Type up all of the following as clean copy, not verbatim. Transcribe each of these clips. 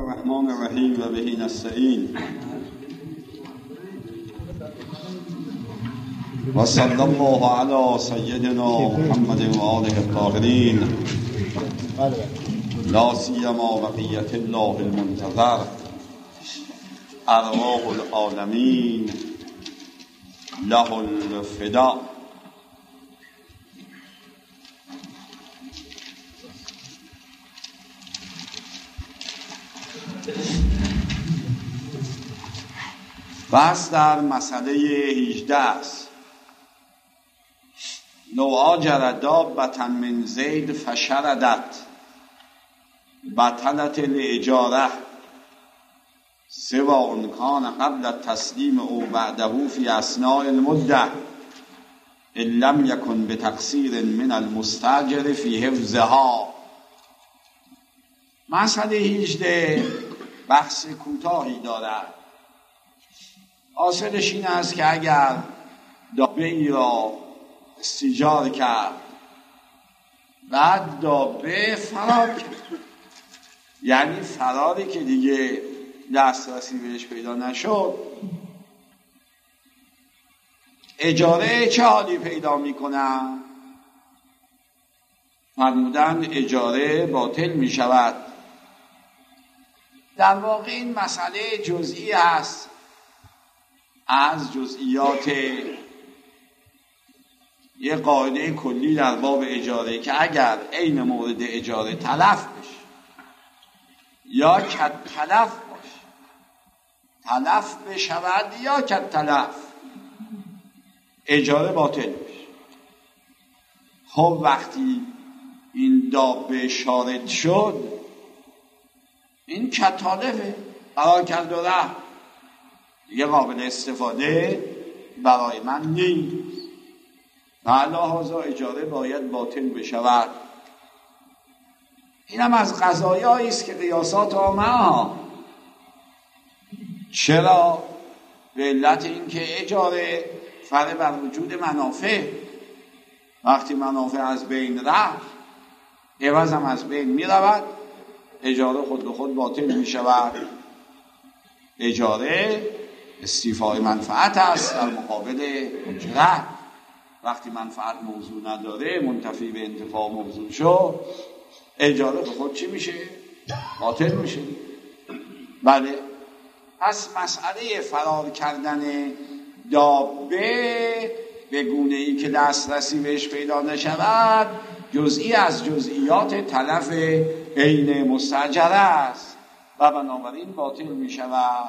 الرحمن الرحیم و به نستعین و صلی الله علی سیدنا محمد و آله الطاهرین لا سیما بقیة الله المنتظر ارواح العالمین له الفدا. بحث در مسئله 18 است. لو آجر دابة من زید فشردت بطلت الاجاره سواء کان قبل التسلیم او بعده فی اثناء المده ان لم یکن بتقصیر من المستاجر فی حفظها. مسئله 18 بحث کوتاهی دارد. حاصلش این است که اگر دابه ای را استیجار کرد بعد دابه فرار کرد، یعنی فراری که دیگه دسترسی بهش پیدا نشد، اجاره چه حالی پیدا میکنه؟ فرمودن اجاره باطل می شود. در واقع این مسئله جزئی است از جزئیات یه قاعده کلی در باب اجاره که اگر عین مورد اجاره تلف بشه یا کد تلف باشه، تلف بشود یا کد تلف، اجاره باطل بشه. خب وقتی این دابه شارد شد، این کد تلفه، قرار کرد و رفت، دیگه قابل استفاده برای من نیست. لذا اجاره باید باطل بشود. اینم از قضایایی است که قیاسات آمه. چرا؟ به علت اینکه اجاره فرع بر وجود منافع، وقتی منافع از بین رفت عوض هم از بین می رود، اجاره خود به خود باطل می شود. اجاره استیفای منفعت است در مقابل اجرت. وقتی منفعت موضوع نداره، منتفی به انتفاع موضوع شد، اجاره به خود چی میشه؟ باطل میشه. بله، پس مسئله فرار کردن دابه به گونه ای که دسترسی بهش پیدا نشود جزئی از جزئیات تلف عین مستاجره است و بنابراین باطل میشود.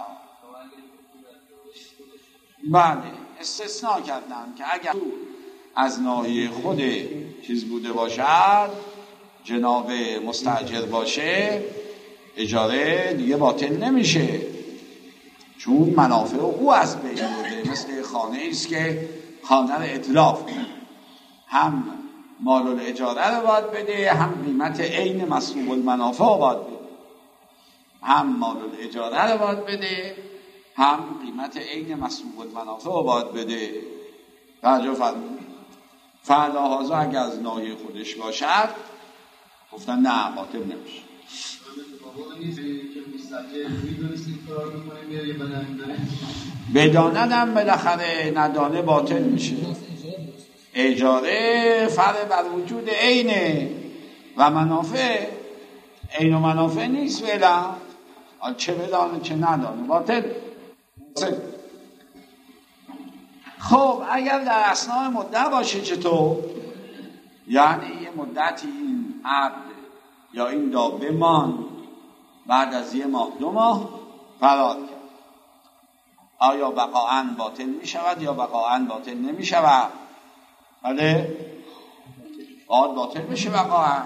بله، استثناء کردن که اگر از ناحیه خود چیز بوده باشد، جناب مستاجر باشه، اجاره دیگه باطل نمیشه، چون منافع او از بین برده. مثل خانه ایست که خانه رو اتلاف کنه، هم مال الاجاره رو باید بده، هم قیمت عین مسروق المنافع رو باید بده. هم مال الاجاره رو باید بده، هم قیمت عین مسروق المنافع رو باید بده. توجه فرمودید. فلذا اگر از ناحیه خودش باشد، گفتن نه، باطل نمیشه. بداندم بالاخره، ندانه باطل میشه. اجاره فرع بر وجود عینه و منافع عین و منافع نیست. فعلا چه بدانه چه ندانه باطل. خب اگر در اثناء مدت باشه چطور؟ یعنی یه مدتی این عبد یا این دابه مان، بعد از یه ماه 2 ماه فرار کرد، آیا بقاعاً باطل می شود یا بقاعاً باطل نمی شود؟ بله، باطل بشه بقاعاً.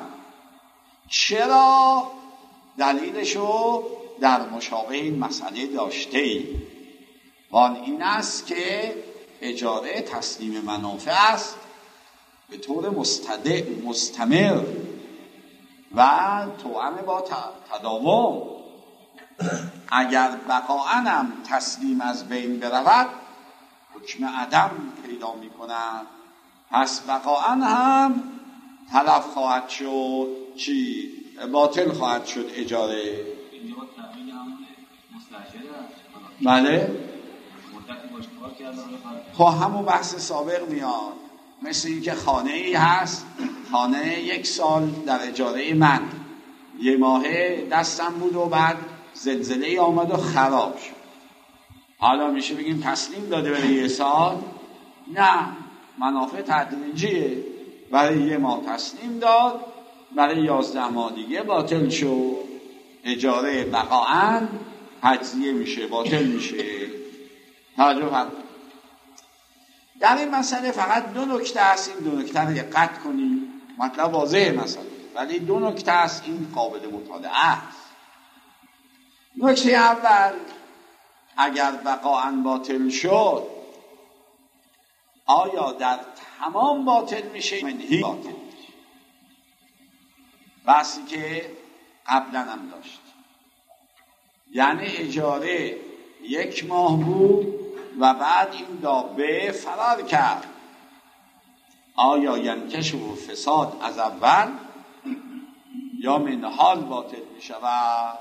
چرا؟ دلیلشو در مشابه این مسئله داشته ای، وان این است که اجاره تسلیم منافع است به طور مستمر و توأم با تداوم. اگر بقاعاً هم تسلیم از بین برود، حکم عدم پیدا می کند، پس بقاعاً هم تلف خواهد شد، باطل خواهد شد اجاره. بله خب همون بحث سابق میاد. مثل این که خانه ای هست، خانه 1 سال در اجاره من، 1 ماهه دستم بود و بعد زلزله ای آمد و خراب شد. حالا میشه بگیم تسلیم داده برای 1 سال؟ نه، منافع تدریجیه. برای 1 ماه تسلیم داد، برای 11 ماه دیگه باطل شد. اجاره بقاعاً تجزیه میشه، باطل میشه. توجه فرمایید. در این مسئله فقط 2 نکته هست، این 2 نکته رو دقت کنید. مطلب واضحه مسئله، ولی 2 نکته هست این قابل مطالعه است. نکته اول، اگر بقاعاً باطل شد، آیا در تمام باطل میشه؟ منهی باطل میشه. بحثی که قبلا هم داشت، یعنی اجاره 1 ماه بود و بعد این دابه فرار کرد، آیا ینکشف فساد از اول یا من حال باطل می شود؟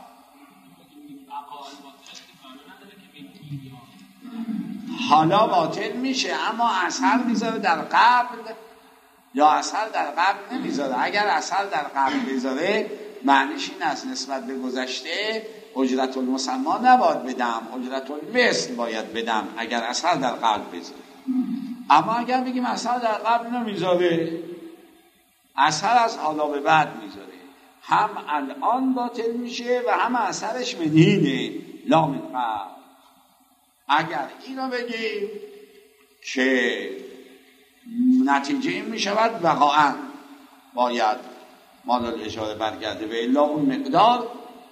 حالا باطل میشه، اما اثر میذاره در قبل یا اثر در قبل نمیذاره. اگر اثر در قبل بذاره معنیش این است نسبت به گذشته اجرت المسما نباید بدم، اجرت المثل باید بدم اگر اثر در قبل بذاره. اما اگر بگیم اثر در قبل نمیذاره، اثر از حالا به بعد میذاره، هم الان باطل میشه و هم اثرش منهینه لا من قبل. اگر اینو بگیم که نتیجه این میشود وقاعا باید مال الاجاره برگرده و الا اون مقدار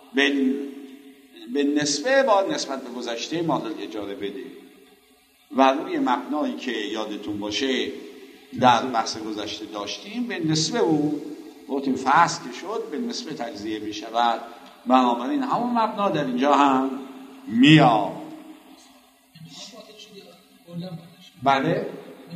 به نسبه با نسبت به گذشته مال الاجاره بده. و روی مبنایی که یادتون باشه در بحث گذشته داشتیم، به نسبه او گفتیم فصل که شد به نسبه تجزیه می شود. بنابراین همون مبنا در اینجا هم میاد. بله؟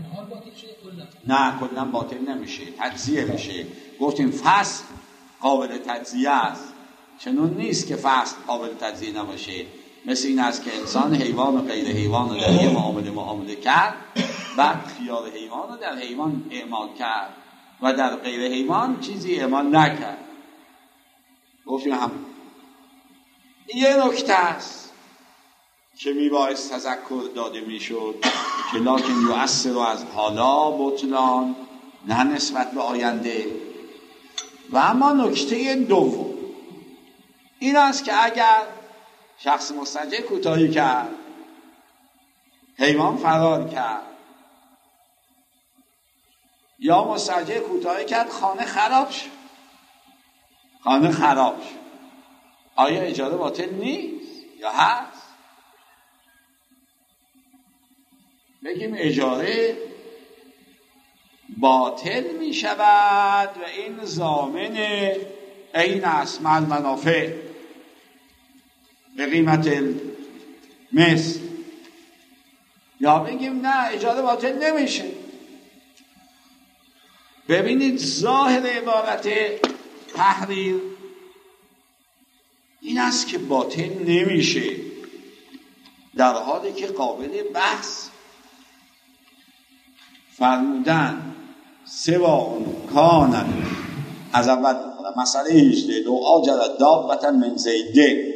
نه کلا باطل نمیشه، تجزیه میشه. گفتیم فصل قابل تجزیه است، چنون نیست که فصل قابل تجزیه نباشه. مثل این است که انسان حیوان و غیر حیوان رو در یه معامله کرد، بعد خیار حیوان رو در حیوان اعمال کرد و در غیر حیوان چیزی اعمال نکرد. گفتیم هم یه نکته است که میبایست تذکر داده میشد که لکن یؤثر از حالا بطلان، نه نسبت به آینده. و اما نکته دوم این است که اگر شخص مستاجر کوتاهی کرد، حیوان فرار کرد، یا مستاجر کوتاهی کرد خانه خراب شد، آیا اجاره باطل نیست یا هست؟ بگیم اجاره باطل می شود و این ضامن این است مال منافع به قیمت مثل. یا بگیم نه اجاره باطل نمیشه. ببینید ظاهر عبارت تحریر این است که باطل نمیشه، در حالی که قابل بحث. فرمودن سوا کانن از اول مسئله 18 لو آجرت دابة من زیده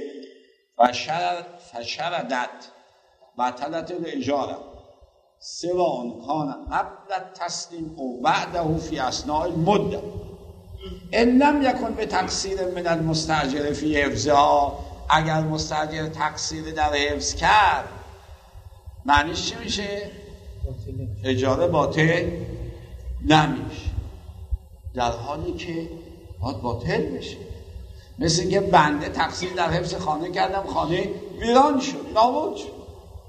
فشردت بطلت الاجاره سوا کان قبل التسلیم او بعده فی اثناء المده ان لم یکن به تقصیر من المستاجر فی حفظها. اگر مستاجر تقصیر در حفظ کرد معنیش چی میشه؟ اجاره باطل نمیشه، در حالی که باید باطل بشه. مثل اینکه بنده تقصیر در حفظ خانه کردم، خانه ویران شد، نابود شد،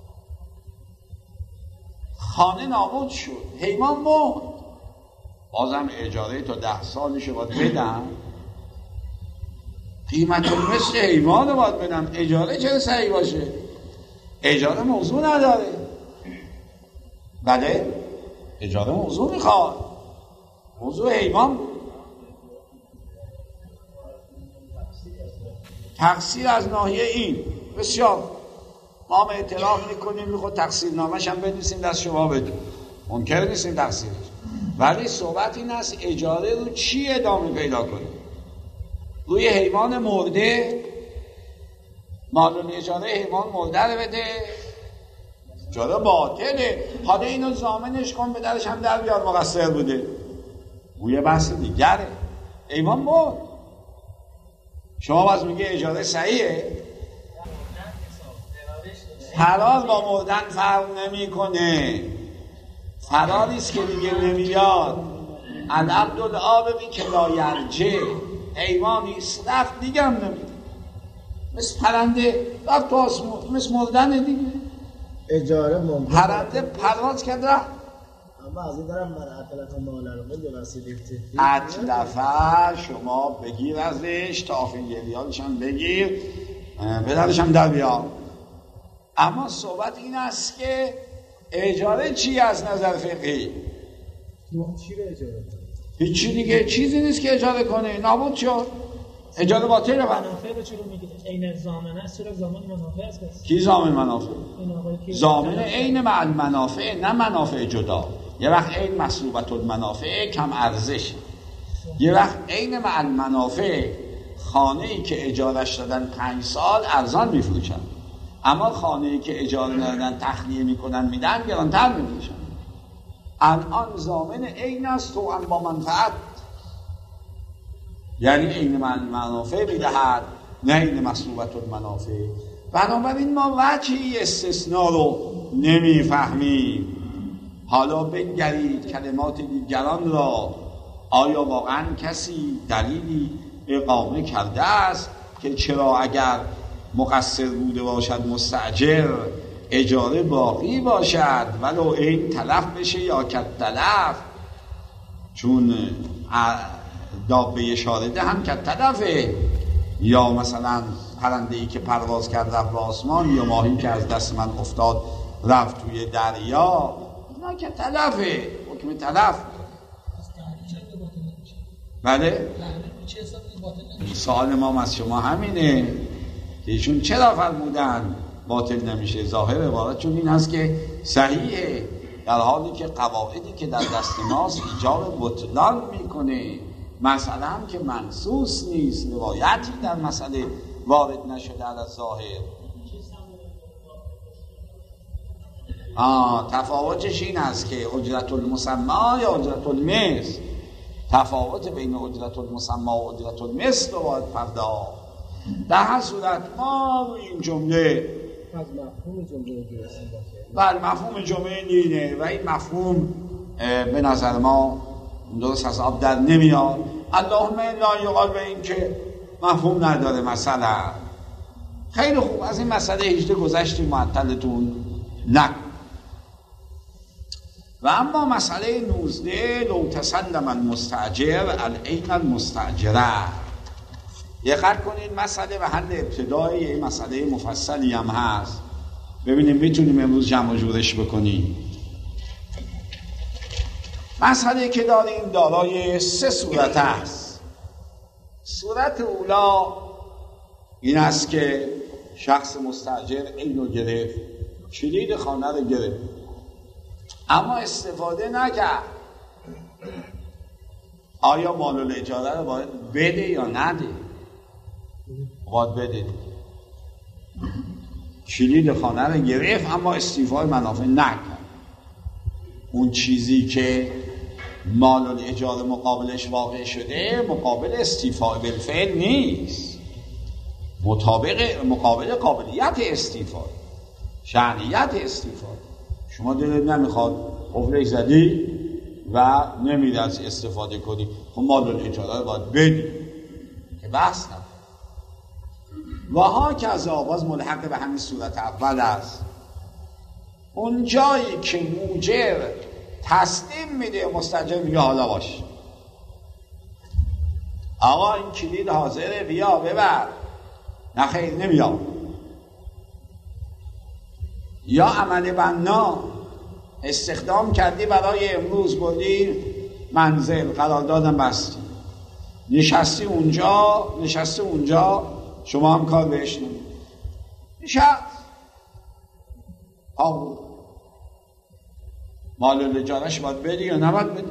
خانه نابود شد، حیوان مرد، بازم اجاره تا 10 سالشه باید بدم؟ قیمت مثل حیوان رو باید بدم، اجاره چرا صحیح باشه؟ اجاره موضوع نداره. بله اجاره موضوع میخواد، موضوع حیوان بود. تقصیر از ناحیه این بسیار ما هم اعتراف میکنیم، میخواد تقصیر نامش هم بنویسیم دست شما بدیم، منکر نیستیم تقصیرش، ولی صحبت این است اجاره رو چی ادامه پیدا کنیم؟ روی حیوان مرده؟ مال اجاره حیوان مرده رو بده؟ اجاره باطله. حالا اینو ضامنش کن به درش هم در بیار مقصر بوده، اون یه بحث دیگره. حیوان مرد، شما باز میگه اجاره صحیحه؟ فرار با مردن فرق نمی کنه. فراریست که دیگه نمیاد. العبد العابقی که لا یرجع، حیوانیست رفت دیگه هم نمیاد، مثل پرنده رفت تو آسمون، مثل مردن دیگه. اجاره ممکن پرنده پرواز کرد رفت، اما از این دارم من اتلف ماله رو من وسیله اتلفه شما بگیر ازش تا آخر گریانش هم بگیر بدرش هم در بیار. اما صحبت این است که اجاره چی از نظر فقهی؟ چی رو اجاره؟ هیچی دیگه، چیزی نیست که اجاره کنه، نابود شد، اجاره باطله. منافع به چی رو میگید؟ عین ضامن است، چرا ضامن منافع است؟ کی ضامن منافع؟ ضامن عین مع المنافع، نه منافع جدا. یه وقت عین مسلوبت المنافع کم ارزش، یه وقت عین مع المنافع خانه‌ای که اجارش دادن 5 سال ارزان میفروشن، اما خانه‌ای که اجاره ندادن تخلیه میکنن میدن گرانتر میفروشن. الان ضامن عین است تو هم با منفعت، یعنی عین منافع میدهد نه عین مسلوبت المنافع. بنابراین ما وجهی استثناء رو نمیفهمیم. حالا بنگرید کلمات دیگران را، آیا واقعا کسی دلیلی اقامه کرده است که چرا اگر مقصر بوده باشد مستأجر اجاره باقی باشد ولو این تلف بشه یا کت تلف؟ چون دابه شارده هم کت تلفه، یا مثلا پرنده‌ای که پرواز کرد رفت به آسمان، یا ماهی که از دست من افتاد رفت توی دریا، اینا کت تلفه، حکم تلف. بله؟ سوال ما از شما همینه که ایشون چرا فرمودن باطل نمیشه؟ ظاهر عبارت چون این هست که صحیحه، در حالی که قواعدی که در دست ماست ایجاب بطلان میکنه. مسئله هم که منصوص نیست، روایتی در مسئله وارد نشده از ظاهر. تفاوتش این است که اجرت المسمى یا اجرت المثل، تفاوت بین اجرت المسمى و اجرت المثل رو باید پرداخت. در هر صورت ما روی این جمله از مفهوم جمله برسیم بله مفهوم جمله اینه و این مفهوم به نظر ما درست از آب در نمیاد. اللهم لا یقال به این که مفهوم نداره. مثلا خیلی خوب، از این مسئله 18 گذشتیم، معطلتون نکن. و اما مسئله 19 لو تسلم المستأجر العین المستأجره. دقت کنید مسئله و حل ابتدایی این مسئله مفصلی هم هست، ببینیم میتونیم امروز جمع و جورش بکنیم. مسئله که داریم دارای 3 صورت است. صورت اولا این است که شخص مستأجر عین رو گرفت، کلید خانه رو گرفت، اما استفاده نکرد. آیا مال الاجاره رو باید بده یا نده؟ باید بده. کلید خانه رو گرفت اما استیفای منافع نکرد. اون چیزی که مال الاجاره مقابلش واقع شده مقابل استیفای بالفعل نیست، مقابل قابلیت استیفای، شأنیت استیفای. شما دلت نمیخواد قفلش زدی و نمیره از استفاده کنی، خب مال الاجاره رو باید بدی که بحث نکنی. و ها که از آواز ملحق به همین صورت اول است. اون جایی که موجر تسلیم میده مستأجر میگه حالا باش آقا این کلید حاضره بیا ببر، نه خیر نمیام. یا عمل بنا استخدام کردی برای امروز، بردی منزل قراردادم بستی، نشستی اونجا شما هم کار بهش نمید. نشست مال لجارش باید بدی یا نباید بدی؟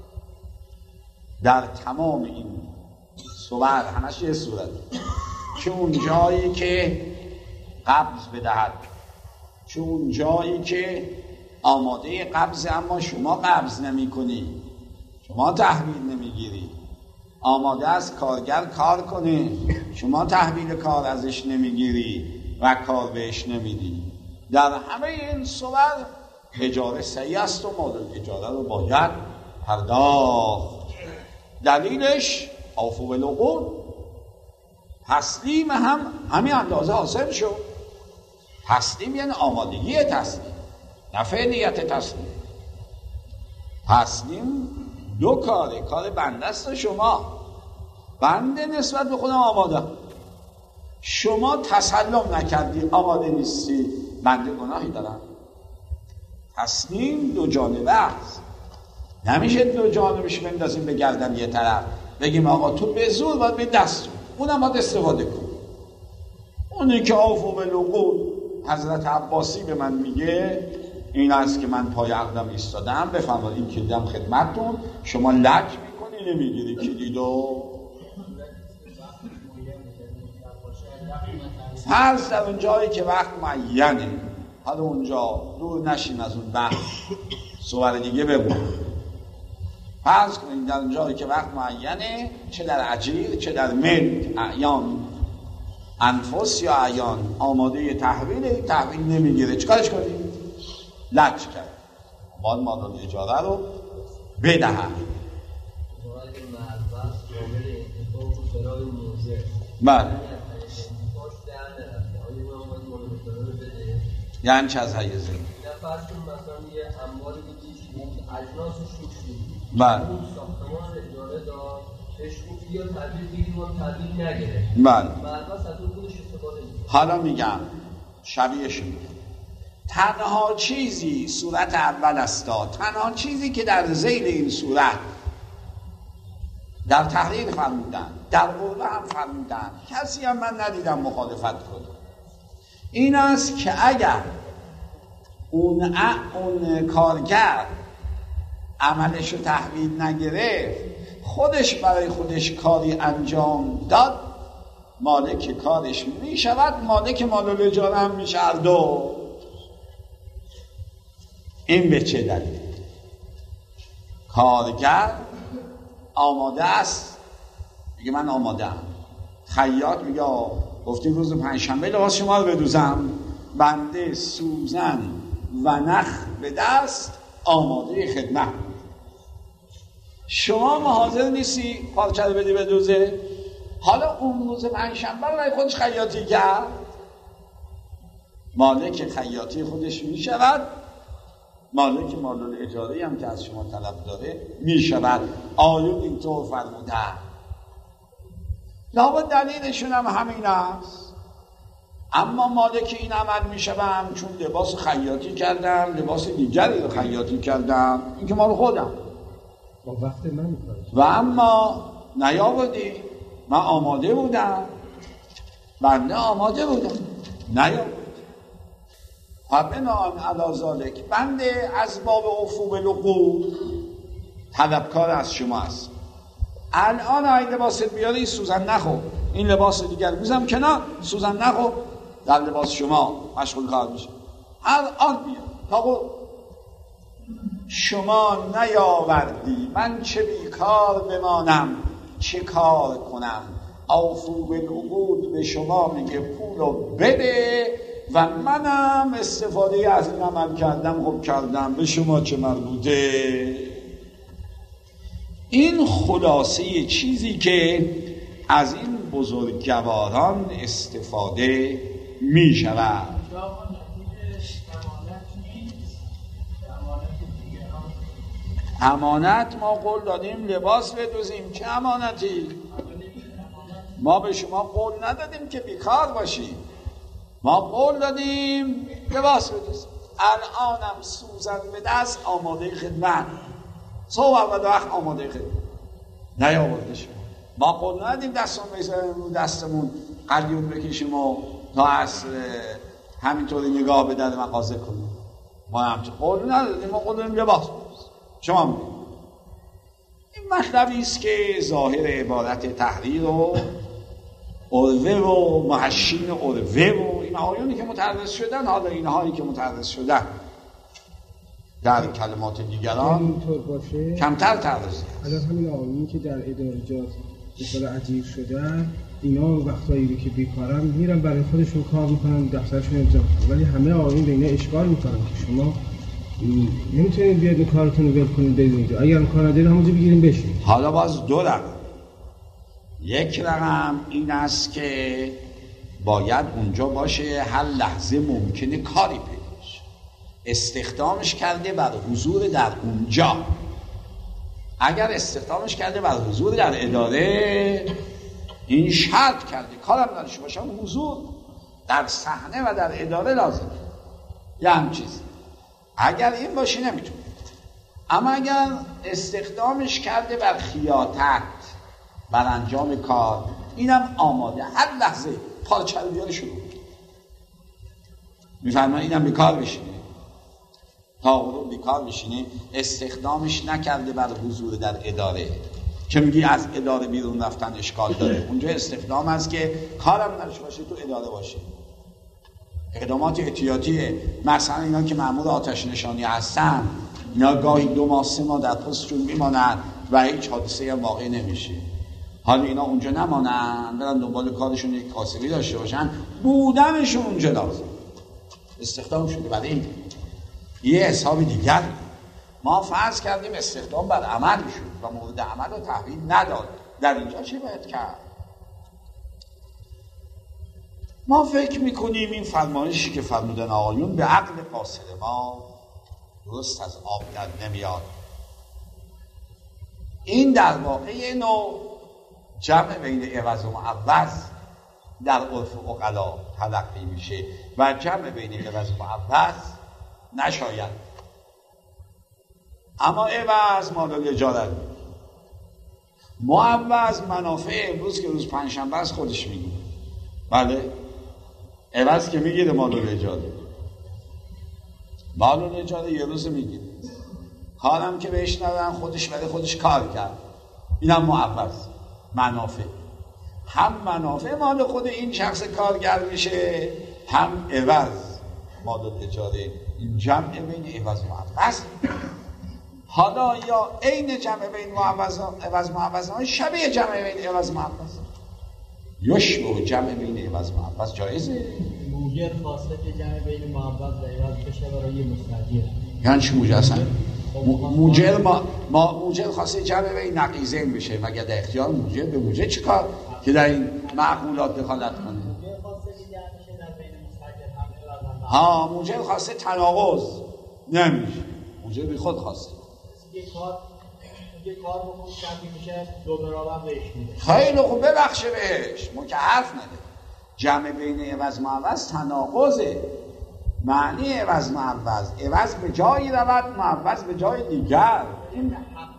در تمام این صور همش یه صورت، چه اون جایی که قبض بدهد، چه اون جایی که آماده قبض اما شما قبض نمی کنی، شما تحویل نمیگیری، آماده است کارگر کار کنه، شما تحویل کار ازش نمیگیری و کار بهش نمیدی. در همه این صور اجاره صحیح است و مال اجاره رو باید پرداخت. دلیلش اوفوا بالعقود، تسلیم هم همین اندازه حاصل شد. تسلیم یعنی آمادگی تسلیم، نه فعلیت تسلیم. تسلیم دو کاره، کار بنده است. شما بنده نسبت به خودم آماده، شما تسلم نکردی، آماده نیستی، بنده گناهی دارم. تسلیم دو جانبه است، نمیشه دو جانبش بندازیم به گردن یه طرف بگیم آقا تو به زور باید به دست اونم باید استفاده کن. اونی که اوفوا بالعقود حضرت عباسی به من میگه این است که من پای عقدم ایستادم، بفرمایید این کلیدم خدمتتون، شما لج میکنی نمیگیری کلیدو. فرض در اون جایی که وقت معینه، حالا اونجا دور نشیم از اون بحث، صور دیگه بمون. فرض کنید در اون جایی که وقت معینه، چه در اجیر چه در ملک، اعیان انفس یا اعیان آماده تحویل نمیگیره، چیکارش کنیم؟ لج کرد، باید مال اجاره رو بدهد. بله یعنی چه از حیزه؟ فرض کن مثلا یه انباری بودی اجناس شوشی، بله اون ساختمان اجاره داد، اشکوفی یا تبدیل دیدیم و تبدیل نگره، بله مربس از اون بودش استفاده میکنه. حالا میگم شبیهش میگم، تنها چیزی صورت اول است، تنها چیزی که در ذیل این صورت در تحریر فرمودن، در قربه هم فرمودن، کسی هم من ندیدم مخالفت کنه، این است که اگر اون کارگر عملش رو تحویل نگرفت، خودش برای خودش کاری انجام داد، مالک کارش می شود، مالک مال الاجاره هم می شود. این به چه دلیل؟ کارگر آماده است، میگه من آماده ام. خیاط میگه گفتیم روز پنجشنبه لباس شما رو بدوزم، بنده سوزن و نخ به دست آماده خدمت. شما حاضر نیستی پارچه رو بدی بدوزه؟ حالا اون روز پنجشنبه رو برای خودش خیاطی کرد، مالک خیاطی خودش می شود، مالک مال الاجاره هم که از شما طلب داره می شود. آیون اینطور فرموده، لابد دلیلشون هم همین است. اما مالک این عمل می شوم چون لباس خیاطی کردم، لباس دیگری رو خیاطی کردم، این که مال خودم با وقت من میکنم و اما نیاوردی، من آماده بودم، بنده آماده بودم، نیاوردی. بناء علی ذالک بنده از باب اوفوا بالعقود طلبکار از شما است. الان این لباست بیاری سوزن نخو، این لباس دیگر میذارم کنار، سوزن نخو، در لباس شما مشغول کار میشه. الان بیار تا شما نیاوردی، من چه بیکار بمانم، چه کار کنم؟ اوفوا بالعقود به شما میگه پولو بده و منم استفاده از این عمل کردم، خب کردم، به شما چه مربوطه؟ این خلاصه چیزی که از این بزرگواران استفاده می شود. امانت ما قول دادیم لباس بدوزیم، چه امانتی؟ ما به شما قول ندادیم که بیکار باشیم، ما قول دادیم لباس بدوزیم. الانم سوزن به دست آماده خدمت، صبح اول وقت آماده خدمت نیاورده شد. ما قول ندادیم دستمون بذاریم رو دستمون قلیون بکشیم و تا عصر همینطوری نگاه به در مغازه کنیم. ما همچه قول ندادیم، ما قول داریم لباس بپوشیم. شما میگید این مطلبی است که ظاهر عبارت تحریر و عروه و محشین عروه و این آیونی که متعرض شدن، حالا اینهایی که متعرض شدن در کلمات دیگران اینطور باشه کمتر تعرض. الان همین آیونی که در ادارجات بسیار عجیب شدن، اینا وقتایی رو که بیکارن میرن برای خودشون کار میکنن، دفترشون امضا میکنن، ولی همه آیون به اینا اشکال میکنن که شما نمیتونید بیاد این کارتون رو ول کنید برید اونجا، اگر کار ندارید همونجا بگیریم بشین. حالا باز دو رقم. یک رقم این است که باید اونجا باشه هر لحظه ممکنه کاری پیداش، استخدامش کرده بر حضور در اونجا. اگر استخدامش کرده بر حضور در اداره، این شرط کرده کارم نداشته باشه، حضور در صحنه و در اداره لازمه. یه هم چیزی اگر این باشه نمیتونه. اما اگر استخدامش کرده بر خیاطت، بر انجام کار، اینم آماده هر لحظه پارچه رو بیاره شروع میفرمایید اینم بیکار بشینه، تا غروب بیکار بشینه. استخدامش نکرده بر حضور در اداره که میگی از اداره بیرون رفتن اشکال داره. اونجا استخدام است که کارم نداشته باشه، تو اداره باشه. اقدامات احتیاطیه، مثلا اینا که مأمور آتش نشانی هستن، اینا گاهی 2 ماه 3 ماه در پستشون میمانن و هیچ حادثه هم واقع نمیشه. حالا اینا اونجا نمانن، برن دنبال کارشون، یک کاسبی داشته باشن، بودنشون اونجا لازم. استخدام شده برای این. یه حساب دیگر ما فرض کردیم استخدام بر عمل شد و مورد عمل رو تحویل نداد. در اینجا چه باید کرد؟ ما فکر میکنیم این فرمایشی که فرمودن آقایون به عقل قاصر ما درست از آب در نمیاد. این در واقع نوع جمع بین عوض و معوض در عرف عقلا تلقی میشه و جمع بین عوض و معوض نشاید. اما عوض مال الاجاره، معوض منافع امروز که روز پنجشنبه است خودش میگه. بله، عوض که میگیره مال الاجاره، مال الاجاره یه روز میگیره، کارم که بهش ندارن خودش برای خودش کار کرد، اینم معوض منافع. هم منافع مال خود این شخص کارگر میشه، هم عوض مال الاجاره. این جمع بین عوض و معوض. حالا یا عین جمع بین عوض معوض های شبیه جمع بین عوض معوض، یشبه جمع بین عوض معوض جایزه. موجر خواسته که جمع بین معوض و عوض بشه برای مستاجر. یعنی چی موجر هستن؟ موجر خواسته جمع بین نقیضین بشه، مگر در اختیار موجر به موجر چی کار که در این معقولات دخالت کنه؟ موجر خواسته که جمع بشه در بین مستاجر هم ها، موجر خواسته تناقض نمیشه، موجر بی خود خواسته یه کار بخون کردی میشه 2 برابر بهش میده. خیلی خوب، ببخشه بهش، ما که حرف نده. جمع بین عوض معوض تناقضه. معنی عوض معوض، عوض به جایی رود، معوض به جای دیگر. این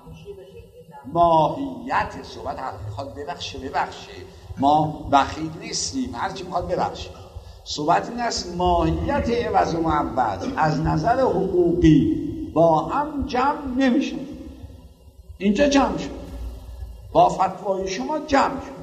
ماهیت صحبت حرف میخواد ببخشه. ما بخیل نیستیم، هرچی میخواد ببخشه. صحبت این است ماهیت عوض و معوض از نظر حقوقی با هم جمع نمیشه. اینجا جمع شد، با فتوای شما جمع شد.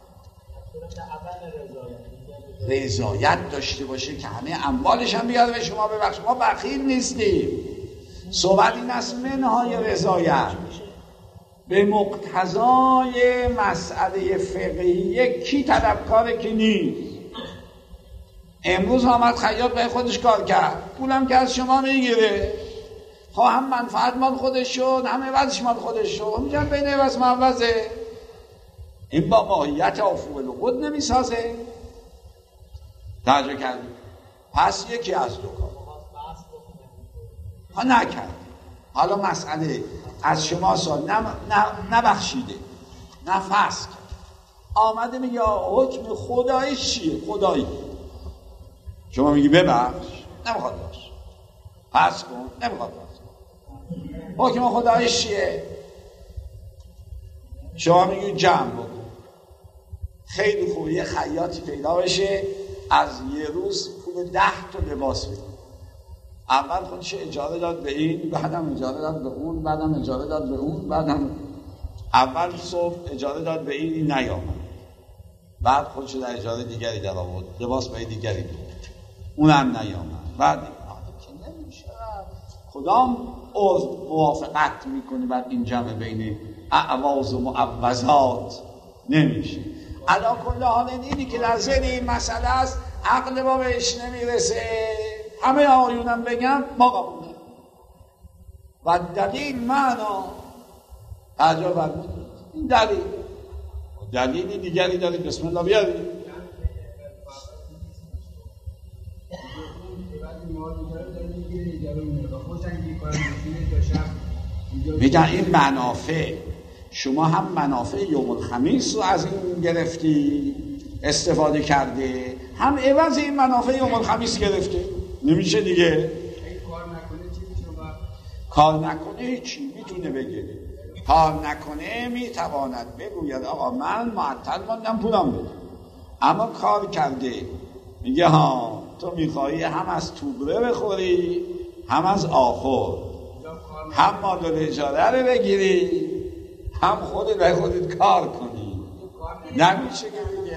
رضایت داشته باشه که همه اموالش هم بیاد به شما ببخش. ما بخیل نیستیم. صحبت این است منهای رضایت به مقتضای مسئله فقهی کی طلبکاره کی نیست. امروز آمد خیاط به خودش کار کرد، پولم که از شما میگیره، خب هم منفعت مال خودش شد، هم عوضش مال خودش شد. میگن بین عوض معوضه. این با ماهیت افعول العقود نمیسازه. توجه کردی؟ پس یکی از دو کار ها نکرد. حالا مسئله از شما سال نبخشیده، نه فسخ کرد، آمده میگه حکم خدایی چیه؟ خدایی شما میگی ببخش، نمیخواد باش، پس کن، نمیخواد باش. حکم خدایی چیه؟ شما میگی جمع بکن. خیلی خوبه یه خیاطی پیدا بشه از یه روز پول 10 تا لباس بده. اول خودش اجاره داد به این، بعدم اجاره داد به اون، بعدم اجاره داد به اون، بعدم اول صبح اجاره داد به این نیامد، بعد خودش در اجاره دیگری در آورد، لباس برای دیگری بود، اونم نیامد، بعد که نمیشه کدام عضو موافقت میکنه بعد این جمع بین اعواض و معوضات نمیشه. علا کل حال اینی که در ذهن این مسئله است، عقل ما بهش نمیرسه، همه آیونم بگم ما قبول نکنیم و دلیل معنا تعجب برمید. این دلیلی دیگری دارید، بسم الله بیارید. میگن این منافع، شما هم منافع یوم الخمیس رو از این گرفتی استفاده کرده، هم عوض این منافع یوم الخمیس گرفته. نمیشه دیگه. کار نکنه چی میتونه بگیره؟ کار نکنه میتواند بگوید آقا من معطل ماندم پولم بده، اما کار کرده میگه ها تو میخوایی هم از توبره بخوری هم از آخر، هم مادر اجاره رو بگیری هم خودت به خودت کار کنی. نمیشه که دیگه.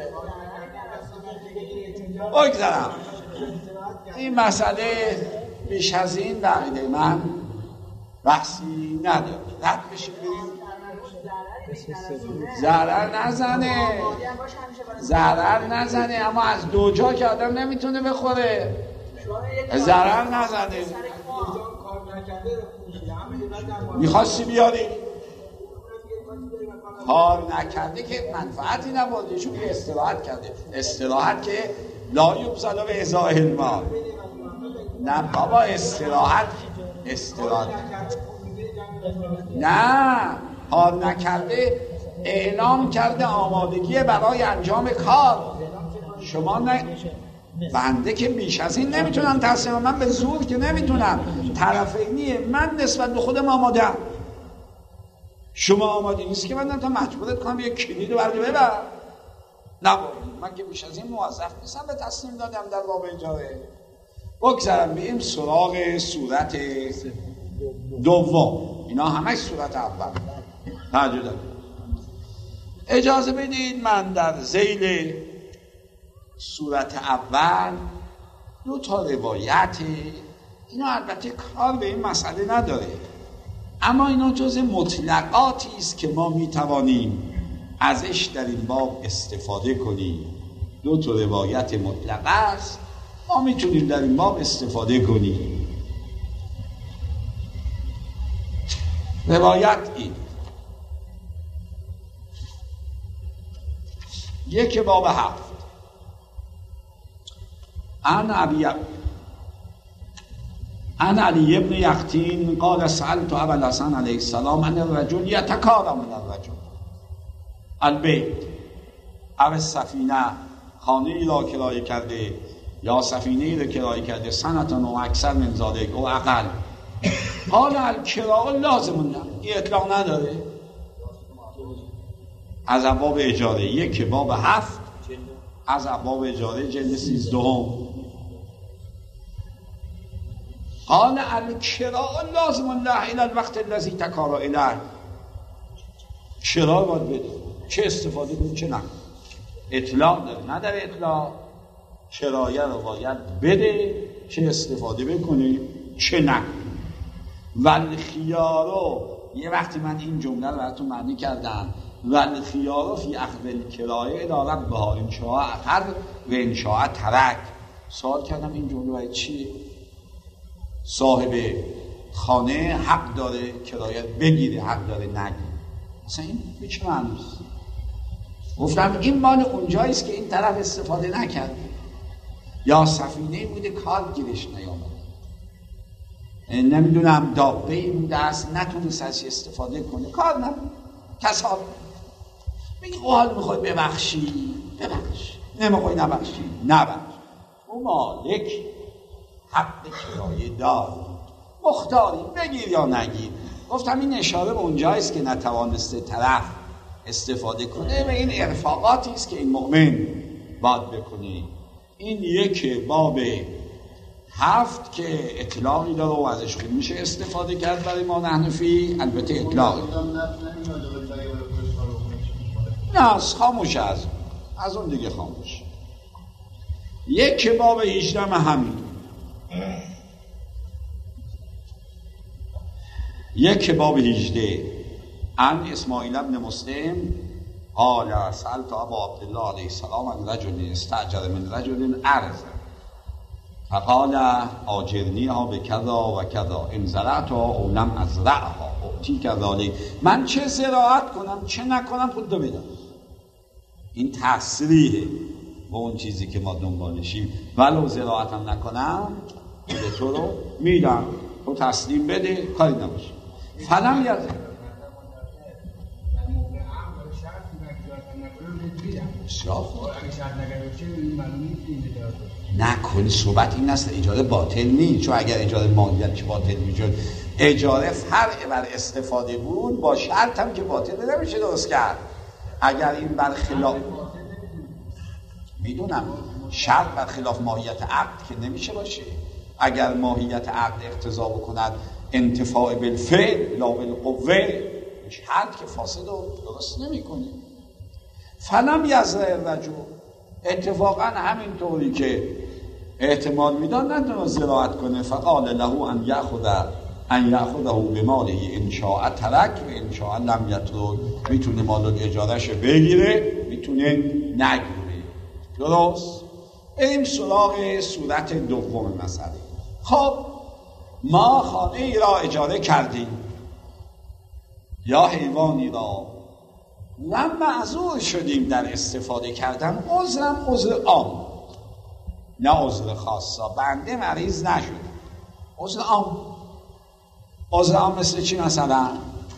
بگذارم این مسئله بیش از این بقیده من بحثی نداره. رد بشیم بریم. ضرر نزنه اما از دو جا که آدم نمیتونه بخوره ضرر نزنه. میخواستی بیاری کار نکرده که منفعتی نبوده، چون استراحت کرده. استراحت که لا یبذل به ازاء المال. نه بابا استراحت نه، کار نکرده اعلام کرده آمادگی برای انجام کار. شما نه بنده که بیش از این نمیتونم تصمیم، من به زور که نمیتونم. طرفینیه، من نسبت به خودم آمادم، شما آماده نیست که من تا مجبورت کنم یک کلید رو برده ببر. نباید، من که بیش از این موظف نیستم به تصمیم دادم در باب اجاره. بگذارم بیم سراغ صورت دوم. اینا همه صورت اول تعجب. اجازه بدید من در ذیل صورت اول 2 تا روایت، اینا البته کار به این مسئله نداره، اما اینا جز مطلقاتی است که ما میتوانیم ازش در این باب استفاده کنیم. 2 تا روایت مطلقه است، ما میتونیم در این باب استفاده کنیم. روایت این یک باب 7 عن علی ابن یقطین قال سألت ابا الحسن علیه السلام عن الرجل یتکارم من الرجل البیت او السفینه، خانه ای را کرایه کرده یا سفینه ای را کرایه کرده، سنتان و اکثر من ذالک و اقل. قال الکراء لازم له، این اطلاق نداره. از ابواب اجاره یک باب 7 از ابواب اجاره جلد 13. قال الکراء لازم له الى الوقت الذي تکارا الیه. کرا باید بده، چه استفاده کنی چه نه. اطلاق داره نداره اطلاق. کرایه رو باید بده، چه استفاده بکنی چه نه. والخیارو، یه وقتی من این جمله رو براتون معنی کردم، والخیارو فی اخذ الکرایه دارد بها انشاء اخر و انشاء ترک. سوال کردم این جمله برای چیه؟ صاحب خانه حق داره کرایه بگیره، حق داره نگیره. اصلا این به چه معنیست؟ گفتم این مال اونجاییست که این طرف استفاده نکرده، یا سفینه بوده کار گیرش نیامده، نمیدونم دابه‌ای بوده است نتونست ازش استفاده کنه، کار نبود، تصادف. میگه حال میخوای ببخشی ببخش، نمیخوای نبخشی نبخش. اون مالک حق کرایه دار، مختاری بگیر یا نگیر. گفتم این اشاره به اونجاییست که نتوانسته طرف استفاده کنه و این ارفاقاتی است که این مؤمن باید بکنه. این یک باب 7 که اطلاقی داره و ازش خیلی میشه استفاده کرد برای ما نحنفی. البته اطلاقی نه، خاموش از اون دیگه خاموش. یک باب 18 همین، یک باب 18 عن اسماعیل ابن مسلم قال سألت ابا عبدالله علیه السلام عن رجل استأجر من رجل ارض فقال آجرنیها به کذا و کذا ان زرعتها او لم ازرعها اعطیک ذلک. من چه زراعت کنم چه نکنم خود رو بدم. این تصریحه با اون چیزی که ما دنبالشیم. ولو زراعتم نکنم بده تو رو میدم، تو تسلیم بده، کاری نباشه. فلم یزه نکنی. صحبت این است اجاره باطل نیست، چون اگر اجاره مالیت باطل میشد، اجاره فرع بر استفاده بود، با شرط هم که باطل نمیشه درست کرد. اگر این برخلاف، میدونم شرط برخلاف ماهیت عقد که نمیشه باشه. اگر ماهیت عقد اقتضا بکند انتفاع بالفعل لا بالقوه، شرط که فاسد و درست نمیکنه. فلم یزرع الرجل، اتفاقا همینطوری که احتمال میداد ندونه زراعت کنه. فقال له ان یأخذه بماله ان شاء ترک و ان شاء لم یترک. میتونه مال اجارهش بگیره، میتونه نگیره. درست؟ بریم سراغ صورت دوم مسئله. خب ما خانه ای را اجاره کردیم یا حیوانی را، لم معذور شدیم در استفاده کردن. عذرم عذر عام، نه عذر خاصا. بنده مریض نشد، عذر عام. عذر عام مثل چی؟ مثلا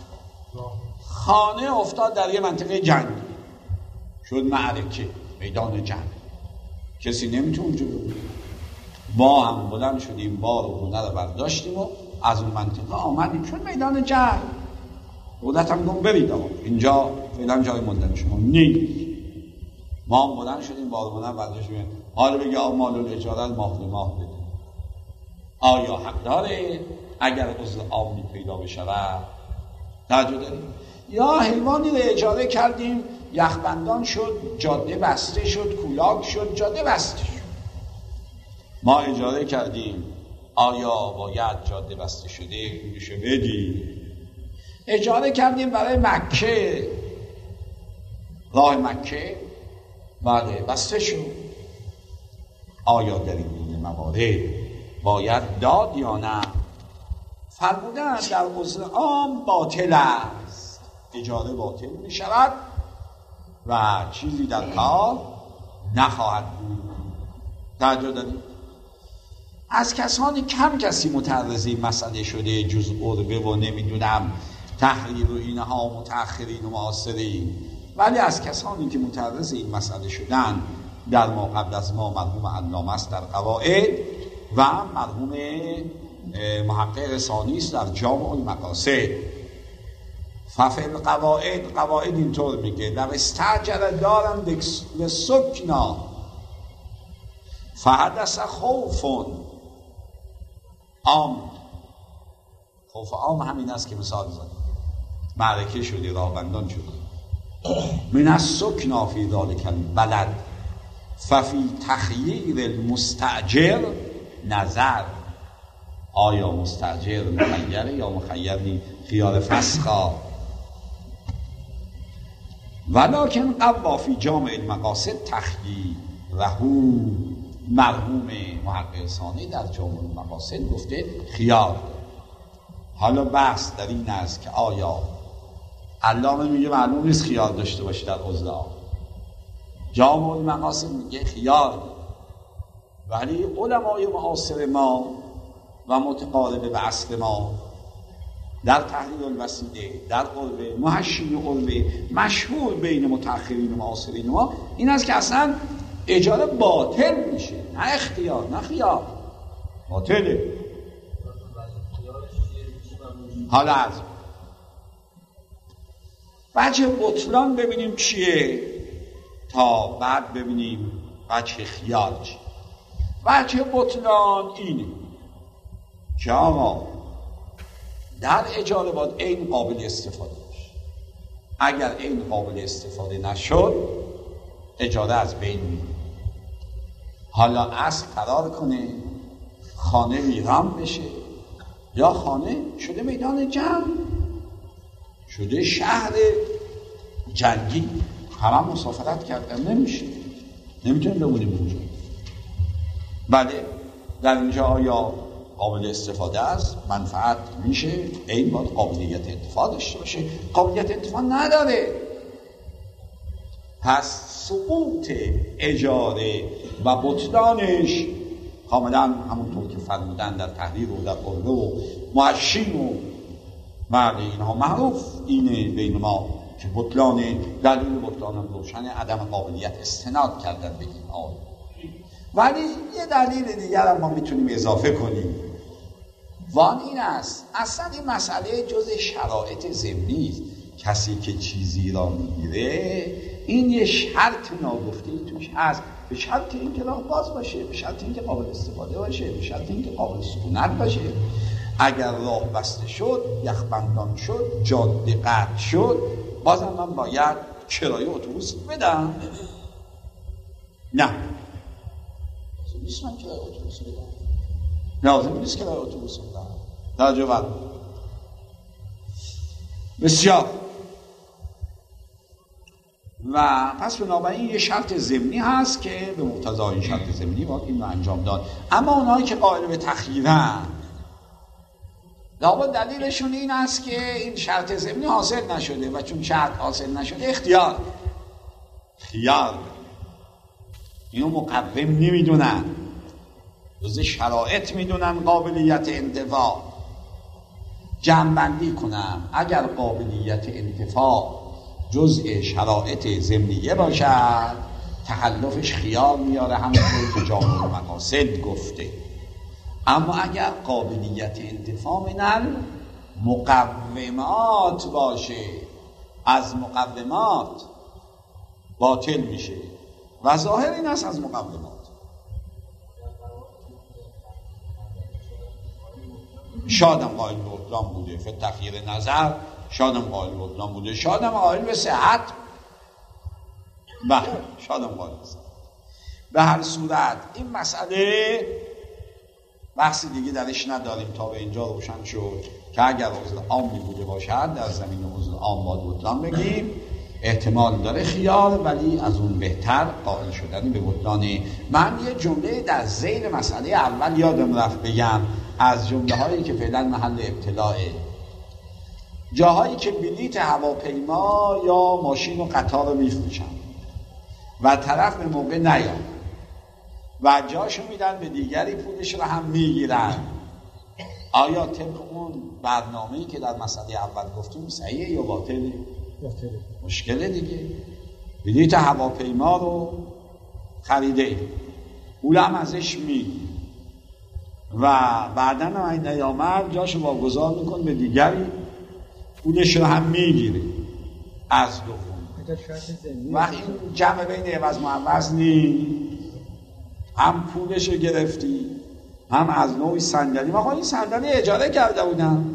خانه افتاد در یه منطقه جنگ، شد معرکه، میدان جنگ، کسی نمیتونه اونجا بود. با هم بلند شدیم، بار و خونه رو برداشتیم و از اون منطقه آمدیم، شد میدان جنگ. دولت هم گفت برید آقا اینجا فعلا جای موندن شما نیست. ما هم بلند شدیم، بار و خونه برداشتیم. حالا بگه آقا مال الاجاره ماه به ماه بده. آیا حق داره اگر عذر عامی پیدا بشود؟ توجه داریم؟ یا حیوانی رو اجاره کردیم، یخبندان شد، جاده بسته شد، کولاک شد، جاده بسته شد. ما اجاره کردیم، آیا باید جاده بسته شده میشه بدی؟ اجاره کردیم برای مکه، راه مکه، بله بسته شد. آیا در این موارد باید داد یا نه؟ فرمودن در عذر عام باطل است، اجاره باطل می شود و چیزی در کار نخواهد بود. توجه دارید؟ از کسانی کم کسی متعرض این مسئله شده جز عربه و نمیدونم تحریر و اینها متأخرین و معاصرین، ولی از کسانی که متعرض این مسئله شدن در ما قبل از ما مرحوم علامه است در قواعد و مرحوم محقق ثانی است در جامع المقاصد. ففل قواعد اینطور میگه لو استعجل دارن لسکنا فحدث خوف عام. خوف عام همین است که مثال زد، معرکه شدی، راهبندان شدی، من السکنا فی ذلک البلد ففی تخییر المستأجر نظر. آیا مستأجر مخیره یا مخیر نی؟ خیار فسخا. ولکن قوا فی جامع المقاصد تخییرهو. مرحوم محقق ثانی در جامع المقاصد گفته خیار. حالا بحث در این است که آیا علامه میگه معلوم نیست خیار داشته باشی در عذر عام، جامع المقاصد میگه خیار، ولی علمای معاصر ما و متقارب به عصر ما در تحلیل الوسیله، در قربه، محشین قربه، مشهور بین متأخرین و معاصرین ما این است که اصلا اجاره باطل میشه، نه اختیار، نه خیار، باطله. حالا از وجه بطلان ببینیم چیه تا بعد ببینیم وجه خیار چیه. وجه بطلان اینه که آقا در اجاره باید عین قابل استفاده باشه. اگر عین قابل استفاده نشد اجاره از بین میره. حالا اصل قرار کنه خانه ویران بشه یا خانه شده میدان جمع، شده شهر جنگی، همه مسافرت کردن نمیشه، نمیتونیم بمونیم اونجا. بله در اینجا آیا قابل استفاده است؟ منفعت میشه؟ این باید قابلیت انتفاع داشته باشه. قابلیت انتفاع نداره، پس سقوط اجاره و بطلانش کاملا همونطور که فرمودن در تحریر و در قربه و معشین و مرد اینها معروف اینه بین ما که بطلان دلیل بطلان روشن عدم قابلیت استناد کردن به این آیه. ولی یه دلیل دیگر هم ما میتونیم اضافه کنیم، وان این است اصلا این مسئله جز شرایط ضمنی است. کسی که چیزی را میگیره این یه شرط ناگفته‌ای توش هست، به شرط اینکه راه باز باشه، به شرط اینکه قابل استفاده باشه، به شرط اینکه قابل سکونت باشه. اگر راه بسته شد، یخبندان شد، جاده قطع شد، بازم من باید کرایه اتوبوس بدم؟ نه، لازم نیست من کرایه اتوبوس بدم، لازم نیست کرایه اتوبوس بدم. توجه بر بسیار. و پس بنابراین یه شرط ضمنی هست که به مقتضای این شرط ضمنی باید این رو انجام داد. اما اونایی که قائل به تخییرن لابد دلیلشون این است که این شرط ضمنی حاصل نشده و چون شرط حاصل نشده خیار اینو مقوم نمیدونن، جز شرایط میدونن قابلیت انتفاع. جمع‌بندی کنم، اگر قابلیت انتفاع جزء شرایط ضمنیه باشد تخلفش خیار میاره، همونطور که جامع المقاصد گفته. اما اگر قابلیت انتفاع من مقومات باشه، از مقومات باطل میشه و ظاهر این است از مقومات. شادم قائل به بطلان بوده، فی تخییر نظر شادم قائل به بطلان بوده، شادم قائل به صحت، شادم قائل به صحت. به هر صورت این مسئله بحث دیگه درش نداریم تا به اینجا روشن شد که اگر عضو عامی بوده باشد در زمین عضو عام باید بطلان بگیم، احتمال داره خیار، ولی از اون بهتر قائل شدنی به بطلان. من یه جمله در ذیل مسئله اول یادم رفت بگم، از جمله هایی که فعلا محل ابتلاعه، جاهایی که بلیط هواپیما یا ماشین و قطار رو میفروشن و طرف به موقع نیاد و جاشو میدن به دیگری پولش رو هم میگیرن، آیا طبق اون برنامه‌ای که در مسئله اول گفتیم صحیحه یا باطله؟ باطله. مشکله دیگه. بلیط هواپیما رو خریده، اولم ازش میگی و بعداً هم این نیامد جاشو واگذار میکن به دیگری، پولش رو هم میگیره از دوم. و این جمع بین عوض معوض نیست، هم پولش رو گرفتی هم از نوعی صندلی. من این صندلی اجاره کرده بودم،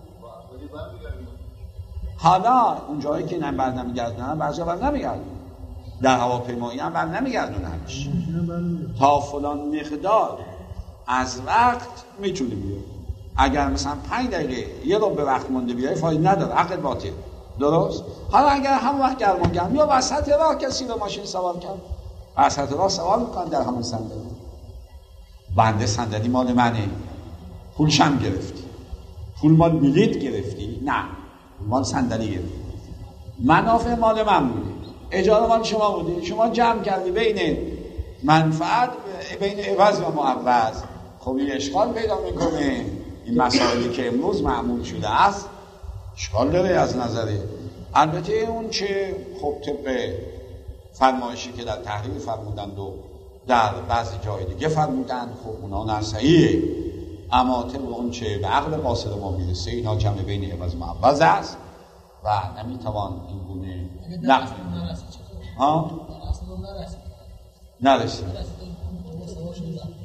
حالا اون جایی که بر نمیگردونن بعضی بر نمیگردونن، در هواپیمایی هم بر نمیگردوننش تا فلان مقدار از وقت میتونه بیاد. اگر مثلا 5 دقیقه یه رو به وقت مونده بیای فایده نداره، عقل باطل. درست؟ حالا اگر هم وقت گرم یا وسط راه کسی رو ماشین سوار کرد، وسط راه سوار میکنن در همون صندلی، بنده صندلی مال منه، پولشم گرفتی، پول مال بلیط گرفتی؟ نه، مال صندلی گرفتی، منافع مال من بوده، اجاره مال شما بوده، شما جمع کردی بین منفعت بین عوض و معوض. خب این اشکال پیدا میکنه. این مسائلی که امروز معمول شده است اشکال داره از نظره. البته اون چه خب طبق فرمایشی که در تحریر فرمودند و در بعضی جای دیگه فرمودند، خب اونا نه صحیحه، اما طبق اون چه به عقل قاصر ما میرسه اینا جمع بین عوض و معوض است و نمیتوان این گونه نقل نرسید.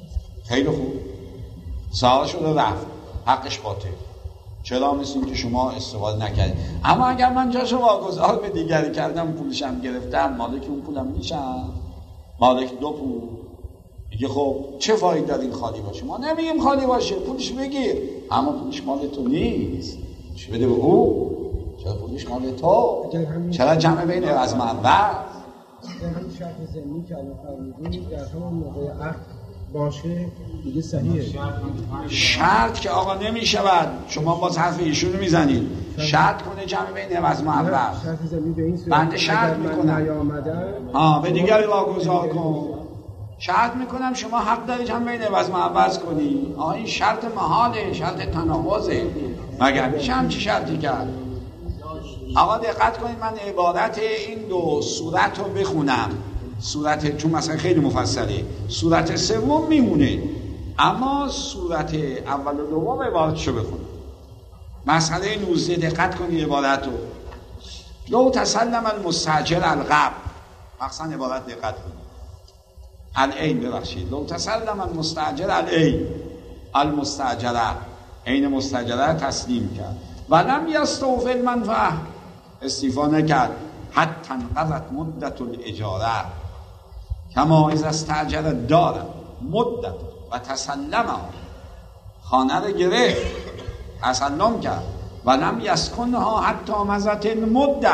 خیلی خوب، سوار شده رفت، حقش باطل. چرا؟ مثل که شما استفاده نکردید. اما اگر من جاشو واگذار به دیگری کردم، پولشم گرفتم، مالک اون پولم میشم، مالک 2 پول. میگه خب چه فایده داره این خالی باشه؟ ما نمیگیم خالی باشه، پولش بگیر، اما پولش مال تو نیست، پولش بده به او. چرا پولش مال تو؟ چرا جمع بین عوض معوض؟ در همین شرط ضمنی که الان فرمودید در همون موقع عقد باشه دیگه صحیحه. شرط که آقا نمیشود، شما باز حرف ایشونو میزنید. شرط کنه جمع بین عوض معوض. شرط ضمنی به این صورت بنده شرط میکنم به دیگری واگذار کن، شرط میکنم شما حق داری جمع بین عوض معوض کنی. این شرط محاله، شرط تناقضه. مگر میشه همچی شرطی کرد؟ آقا دقت کنید، من عبارت این 2 صورت رو بخونم. صورت چون مثلا خیلی مفصله، صورت سوم میمونه، اما صورت اول و دوم عبارتشو بخونم. مسئله 19 دقت کنید عبارت رو. لو تسلم المستاجر القبض، مثلا عبارت دقت کنید. العین، ببخشید، لو تسلم المستاجر العین، المستاجره، عین مستاجره تسلیم کرد. ولم یستوفی المنفعه، استیفا نکرد، حتی انقضت مدت الاجاره، کما اذا استاجر الدار مدت و تسلمه، خانه رو گرفت، تسلم کرد. ولم یسکنها حتی مضت المده،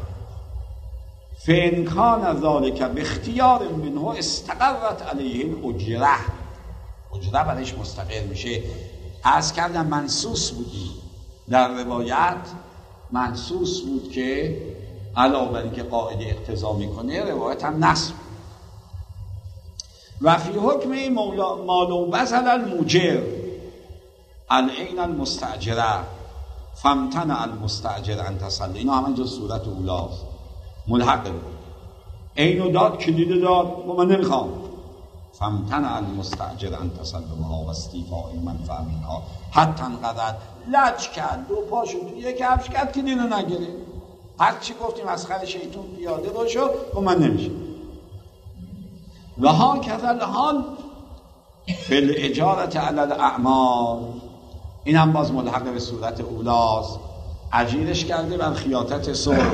فان کان ذلک باختیار منه استقرت علیه الاجره، اجره برایش مستقر میشه. عرض کردم منصوص بودی در روایت، منصوص بود که علاوه بر اینکه قاعده اقتضا میکنه، روایت هم نص. و فی حکم مالو بذل الموجر العین المستاجره فامتنع المستاجر ان تسلم. اینا همه جز صورت اولاست، ملحقه. عینو داد، کلید داد، من نمیخوام. فامتنع المستاجر ان تسلمها و استیفاء المنفعه منها حتی انقضت، لج کرد، 2 پاشو توی یک کفش کرد که دینو نگیره. هر چی گفتیم از خر شیطون پیاده باشو، من نمیشه. و ها کذل حال فی الاجارت علی الاعمال، این هم باز ملحق به صورت اولاست. اجیرش کرده بر خیاطت صبح،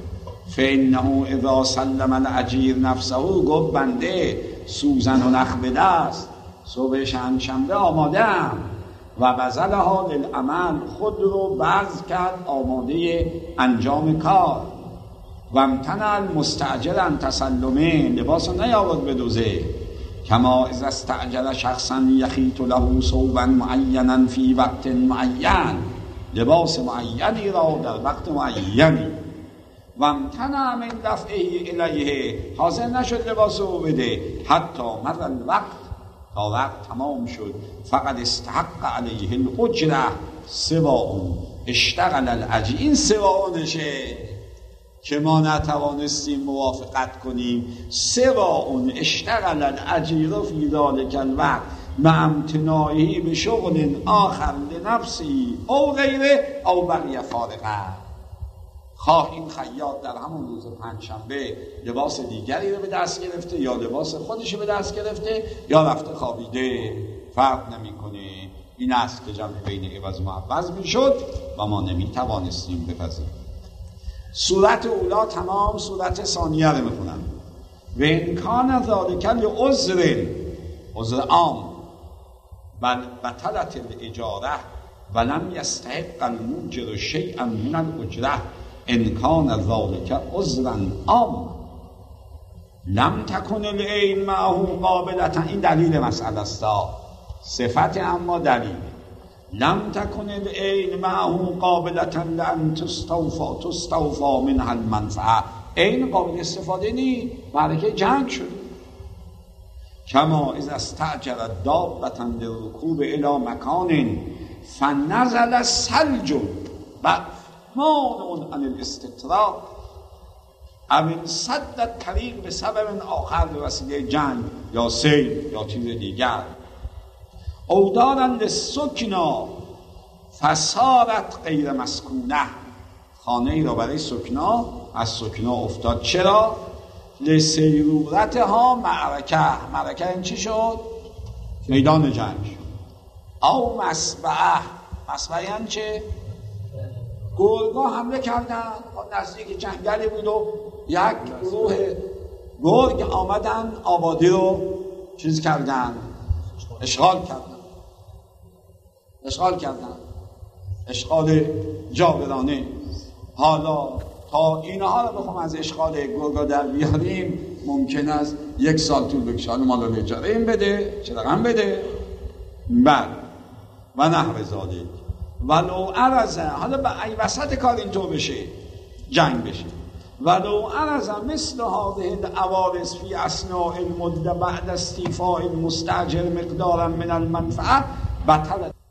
فانه اذا سلم الاجیر نفسه، گفت بنده سوزن و نخ به دست، صبح شنبه آماده‌ام. و بذلها للعمل، خود رو بذل کرد آماده انجام کار. و امتنع المستاجر ان تسلمه، لباس رو نیاورد بدوزه. کما اذا استاجر شخصا یخیط له ثوبا معینا فی وقت معین، لباس معینی را در وقت معینی. و امتنع من دفعه الیه، حاضر نشد لباس رو بده حتی مر الوقت، تا وقت تمام شد. فقط استحق علیه الاجره سواء اشتغل الاجیر، این سواء که ما نتوانستیم موافقت کنیم. سواء اشتغل الاجیر فی ذلک الوقت مع امتناعه به شغل آخر لنفسی او غیره او بقی فارغه، خواه این خیاط در همون روز پنجشنبه لباس دیگری رو به دست گرفته یا لباس خودش رو به دست گرفته یا رفته خوابیده، فرق نمیکنه. این است که جمع بین عوض و معوض میشد و ما نمیتوانستیم بپذیریم. صورت اولا تمام، صورت ثانیه رو میخونم. و امکان ذالک لعذر، عذر عام، بل بطلت الاجاره ولم یستحق الموجر شیئا من الاجره انکان ذالک عذرا عام لم تکن العین معه قابلتا. این دلیل مسئله است، صفت اما دلیل. لم تکن العین معه قابلتا لان تستوفا منها المنفعه، عین قابل استفاده نی، برای جنگ شد. کما اذا استاجر دابة للركوب الى مکان فنزل الثلج و مانع عن الاستطراق او انسد الطریق به سبب آخر، به وسیله جنگ یا سیل یا چیز دیگر. او دارا للسکنا فصارت غیر مسکونه، خانه ای را برای سکنا از سکنا افتاد. چرا؟ لسیرورتها معرکه. معرکه این چی شد؟ میدان جنگ. او مسبعه یعنی چه؟ گرگا حمله کردن، نزدیک جنگلی بود و یک گروه گرگ آمدن آبادی رو چیز کردن، اشغال جاودانه. حالا تا اینها رو بخوام از اشغال گرگا در بیاریم ممکن است 1 سال طول بکشه. حالا مال رو اجاره این بده، چه رقم بده، بعد و نحو ذالک ولو عرض. حالا به وسط کار اینطور بشه، جنگ بشه، ولو عرض مثل هذه العوارض فی اثناء المده بعد استیفاء المستاجر مقدارا من المنفعه بطلت